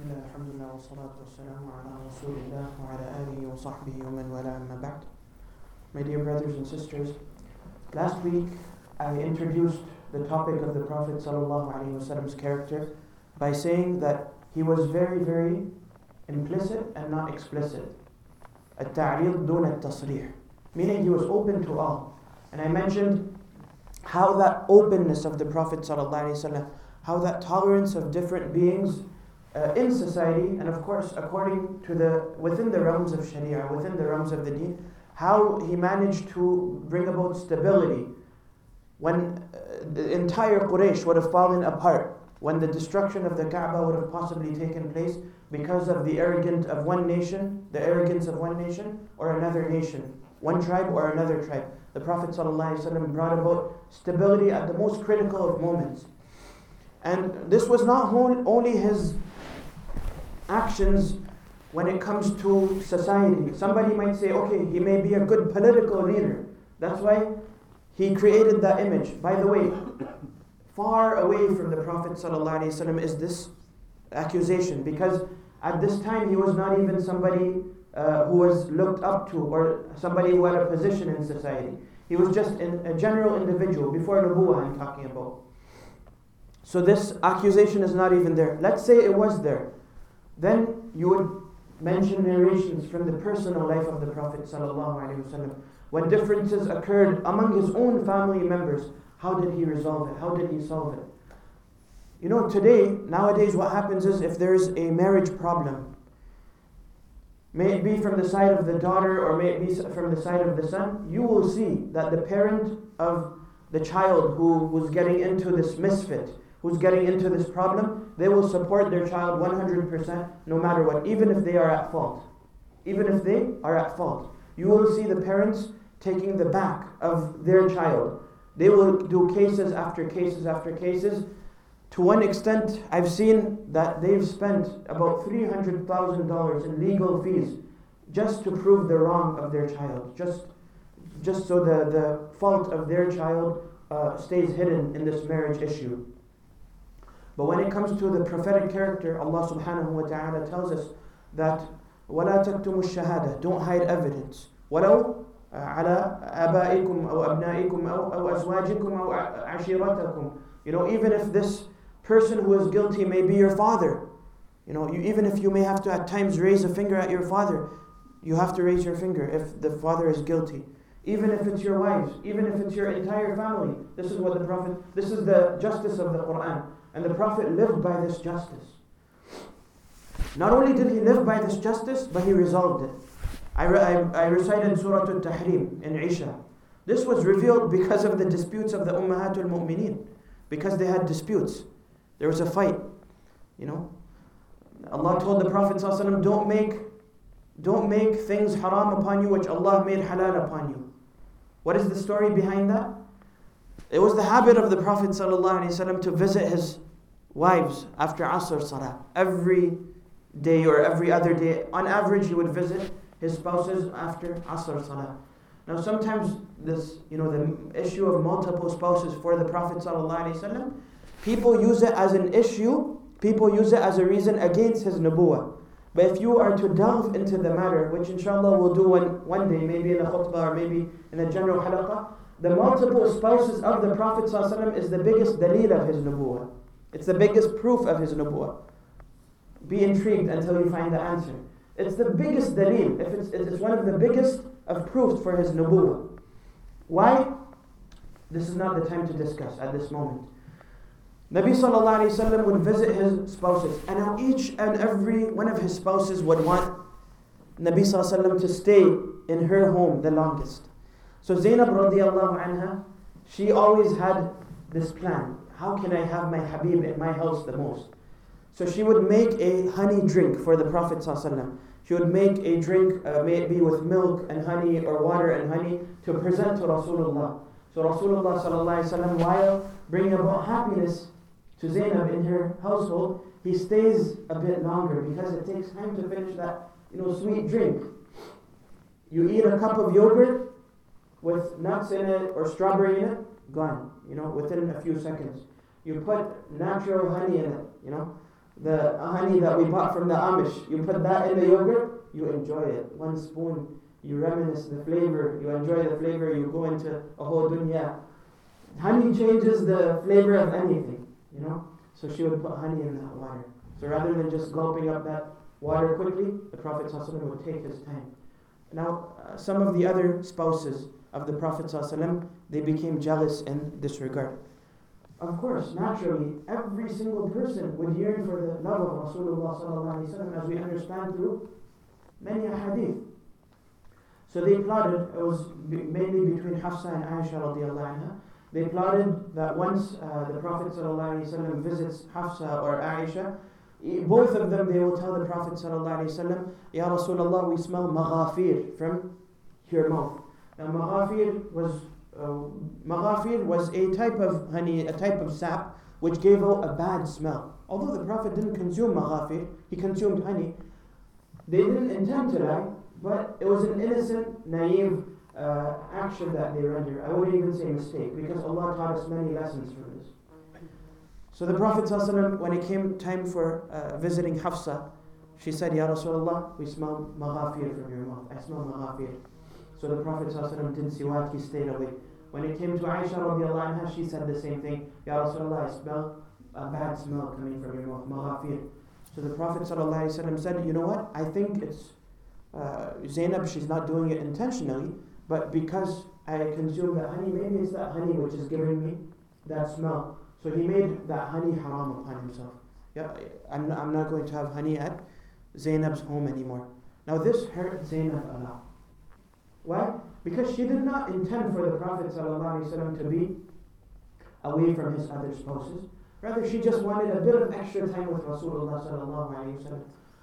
Bismillah, alhamdulillah, wa salatu wa salamu ala rasulillah wa ala alihi wa sahbihi wa man wala amma ba'd. My dear brothers and sisters, last week I introduced the topic of the Prophet ﷺ's character by saying that he was very, very implicit and not explicit. التعريض دون التصريح, meaning he was open to all. And I mentioned how that openness of the Prophet ﷺ, how that tolerance of different beings in society, and of course according to within the realms of Sharia, within the realms of the Deen, how he managed to bring about stability when the entire Quraysh would have fallen apart, when the destruction of the Kaaba would have possibly taken place because of the arrogance of one nation or another nation, one tribe or another tribe. The Prophet ﷺ brought about stability at the most critical of moments. And this was not only his actions when it comes to society. Somebody might say, okay, he may be a good political leader. That's why he created that image. By the way, far away from the Prophet ﷺ is this accusation, because at this time he was not even somebody who was looked up to or somebody who had a position in society. He was just a general individual before Nubuwwah I'm talking about. So this accusation is not even there. Let's say it was there. Then you would mention narrations from the personal life of the Prophet ﷺ. When differences occurred among his own family members, how did he resolve it? How did he solve it? You know, nowadays what happens is, if there is a marriage problem, may it be from the side of the daughter or may it be from the side of the son, you will see that the parent of the child who was getting into this misfit, who's getting into this problem, they will support their child 100% no matter what, even if they are at fault. Even if they are at fault. You will see the parents taking the back of their child. They will do cases after cases after cases. To one extent, I've seen that they've spent about $300,000 in legal fees just to prove the wrong of their child. Just so the fault of their child stays hidden in this marriage issue. But when it comes to the prophetic character, Allah subhanahu wa ta'ala tells us that وَلَا تَكْتُمُوا الشَّهَادَةِ, don't hide evidence. وَلَوْ عَلَىٰ آبَائِكُمْ أَوْ أَبْنَائِكُمْ أَوْ أَزْوَاجِكُمْ أَوْ عَشِيرَتَكُمْ. You know, even if this person who is guilty may be your father, you know, even if you may have to at times raise a finger at your father, you have to raise your finger if the father is guilty. Even if it's your wives, even if it's your entire family. This is the justice of the Quran. And the Prophet lived by this justice. Not only did he live by this justice, but he resolved it. I recited Surah Al-Tahrim in Isha. This was revealed because of the disputes of the Ummahatul Mu'mineen. Because they had disputes. There was a fight. You know, Allah told the Prophet ﷺ, don't make things haram upon you which Allah made halal upon you. What is the story behind that? It was the habit of the Prophet ﷺ to visit his wives after Asr Salah. Every day or every other day, on average, he would visit his spouses after Asr Salah. Now sometimes the issue of multiple spouses for the Prophet ﷺ, people use it as an issue, people use it as a reason against his nubuwwah. But if you are to delve into the matter, which inshallah we'll do one day, maybe in a khutbah or maybe in a general halaqah, the multiple spouses of the Prophet ﷺ is the biggest daleel of his nubuwwah. It's the biggest proof of his nubuwwah. Be intrigued until you find the answer. It's the biggest daleel. It's one of the biggest of proofs for his nubuwwah. Why? This is not the time to discuss at this moment. Nabi sallallahu alayhi wa sallam would visit his spouses, and now each and every one of his spouses would want Nabi sallallahu alayhi wa sallam to stay in her home the longest. So Zainab radiallahu anha, she always had this plan. How can I have my Habib in my house the most? So she would make a honey drink for the Prophet ﷺ. She would make a drink, may it be with milk and honey or water and honey, to present to Rasulullah. So Rasulullah ﷺ, while bringing about happiness to Zainab in her household, he stays a bit longer because it takes time to finish that sweet drink. You eat a cup of yogurt with nuts in it or strawberry in it, gone, within a few seconds. You put natural honey in it, the honey that we bought from the Amish. You put that in the yogurt, you enjoy it. 1 spoon, you reminisce the flavor, you enjoy the flavor, you go into a whole dunya. Honey changes the flavor of anything, you know. So she would put honey in that water. So rather than just gulping up that water quickly, the Prophet ﷺ would take his time. Now, some of the other spouses of the Prophet ﷺ, they became jealous in this regard. Of course, naturally, every single person would yearn for the love of Rasulullah ﷺ, as we understand through many hadith. So they plotted, it was mainly between Hafsa and Aisha radiallahu anha. They plotted that once the Prophet ﷺ visits Hafsa or Aisha, both of them, they will tell the Prophet ﷺ, Ya Rasulullah, we smell maghafir from your mouth. Now maghafir was a type of honey, a type of sap, which gave out a bad smell. Although the Prophet didn't consume maghafir, he consumed honey. They didn't intend to lie, but it was an innocent, naive action that they rendered. I wouldn't even say mistake, because Allah taught us many lessons from this. So the Prophet ﷺ, when it came time for visiting Hafsa, she said, Ya Rasulullah, we smell maghafir from your mouth. I smell maghafir. So the Prophet ﷺ didn't siwak, he stayed away. When it came to Aisha radiallahu anha, she said the same thing. Ya Rasulullah, I smell a bad smell coming from your mouth, maghafir. So the Prophet ﷺ said, you know what, I think it's Zainab, she's not doing it intentionally, but because I consume that honey, maybe it's that honey which is giving me that smell. So he made that honey haram upon himself. Yeah, I'm not going to have honey at Zainab's home anymore. Now this hurt Zainab a lot. Why? Because she did not intend for the Prophet ﷺ to be away from his other spouses. Rather, she just wanted a bit of extra time with Rasulullah ﷺ.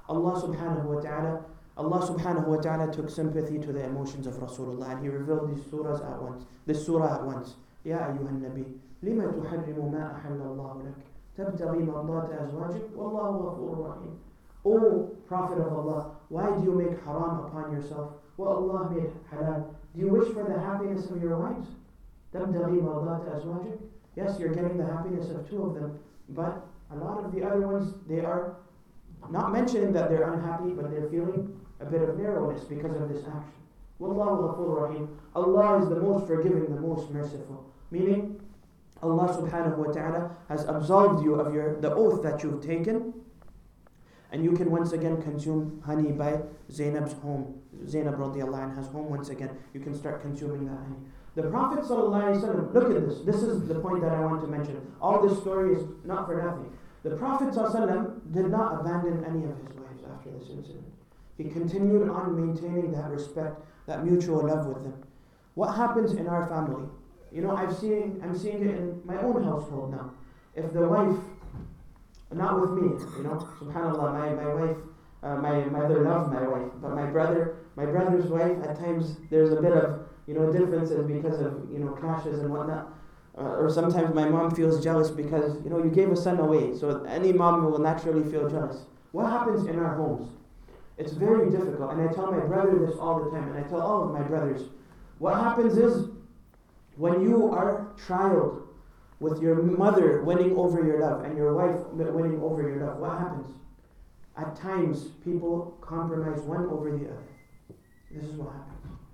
Allah subhanahu wa ta'ala took sympathy to the emotions of Rasulullah, and He revealed this surah at once. Ya ayyuhan nabi, lima tuharrimu ma ahalla Allah lak, tabtaghi mardata azwajik, wallahu ghafurur rahim. O Prophet of Allah, why do you make haram upon yourself what Allah made halal? Do you wish for the happiness of your wives? Tabtaghi mardata azwajik. Yes, you're getting the happiness of 2 of them, but a lot of the other ones, they are not mentioning that they're unhappy, but they're feeling a bit of narrowness because of this action. Wallahu ghafurur rahim. Allah is the most forgiving, the most merciful. Meaning, Allah subhanahu wa ta'ala has absolved you of the oath that you've taken, and you can once again consume honey by Zainab's home. Zainab radiallahu anha's home once again. You can start consuming that honey. The Prophet ﷺ, look at this. This is the point that I want to mention. All this story is not for nothing. The Prophet ﷺ did not abandon any of his wives after this incident. He continued on maintaining that respect, that mutual love with them. What happens in our family? You know, I'm seeing it in my own household now. If the wife, not with me, you know, subhanAllah, my wife, my mother loves my wife, but my brother's wife, at times there's a bit of, you know, differences because of, you know, clashes and whatnot. Or sometimes my mom feels jealous because, you know, you gave a son away. So any mom will naturally feel jealous. What happens in our homes? It's very difficult. And I tell my brother this all the time, and I tell all of my brothers. What happens is, when you are trialed with your mother winning over your love and your wife winning over your love, what happens? At times, people compromise one over the other. This is what happens.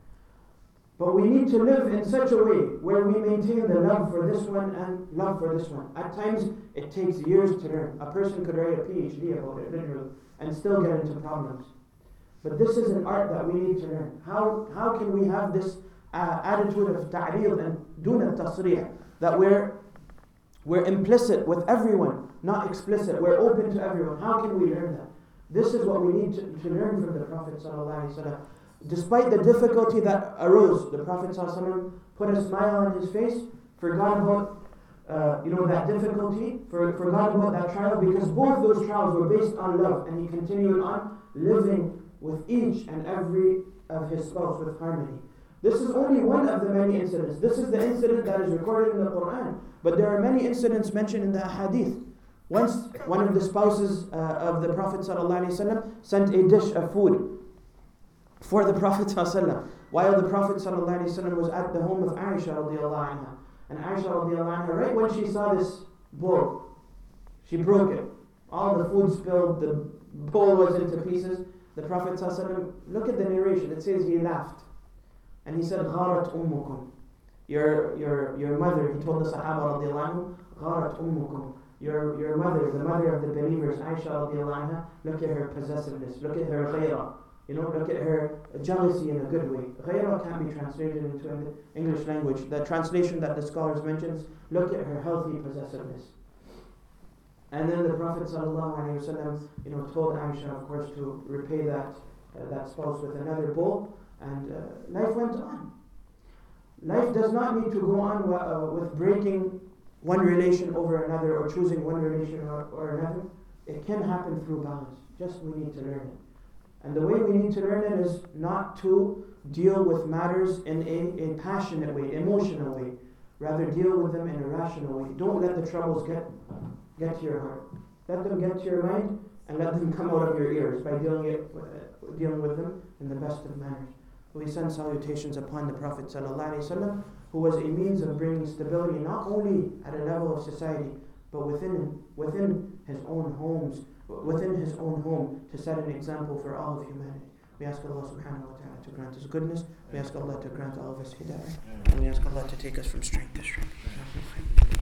But we need to live in such a way where we maintain the love for this one and love for this one. At times, it takes years to learn. A person could write a PhD about it, literally, and still get into problems. But this is an art that we need to learn. How can we have this attitude of ta'reed and dun al-tasrih, that we're implicit with everyone, not explicit. We're open to everyone. How can we learn that? This is what we need to learn from the Prophet ﷺ. Despite the difficulty that arose, the Prophet ﷺ put a smile on his face, forgot about that difficulty, forgot about that trial, because both those trials were based on love, and he continued on living with each and every of his spouse with harmony. This is only one of the many incidents. This is the incident that is recorded in the Quran, but there are many incidents mentioned in the Ahadith. Once, one of the spouses of the Prophet ﷺ sent a dish of food for the Prophet ﷺ, while the Prophet ﷺ was at the home of Aisha radiallahu anha. And Aisha radiallahu anha, right when she saw this bowl, she broke it. all the food spilled, the bowl was into pieces. The Prophet ﷺ, look at the narration, it says he laughed. And he said, غَارَتْ أُمُّكُمْ. Your mother, he told the Sahaba radiallahu anhu, غَارَتْ أُمُّكُمْ. Your mother, the mother of the believers, Aisha radiallahu anha, look at her possessiveness, look at her ghayra. Look at her jealousy in a good way. Ghayra can be translated into the English language. The translation that the scholars mentions, look at her healthy possessiveness. And then the Prophet ﷺ, told Aisha, of course, to repay that spouse with another bowl, and life went on. Life does not need to go on with breaking one relation over another or choosing one relation or another. It can happen through balance. Just we need to learn it. And the way we need to learn it is not to deal with matters in a passionate way, emotional way. Rather deal with them in a rational way. Don't let the troubles get to your heart. Let them get to your mind and let them come out of your ears by dealing with them in the best of manners. We send salutations upon the Prophet ﷺ, who was a means of bringing stability not only at a level of society, but within his own homes, within his own home, to set an example for all of humanity. We ask Allah subhanahu wa ta'ala to grant us goodness. We ask Allah to grant all of us hidayah. And we ask Allah to take us from strength to strength.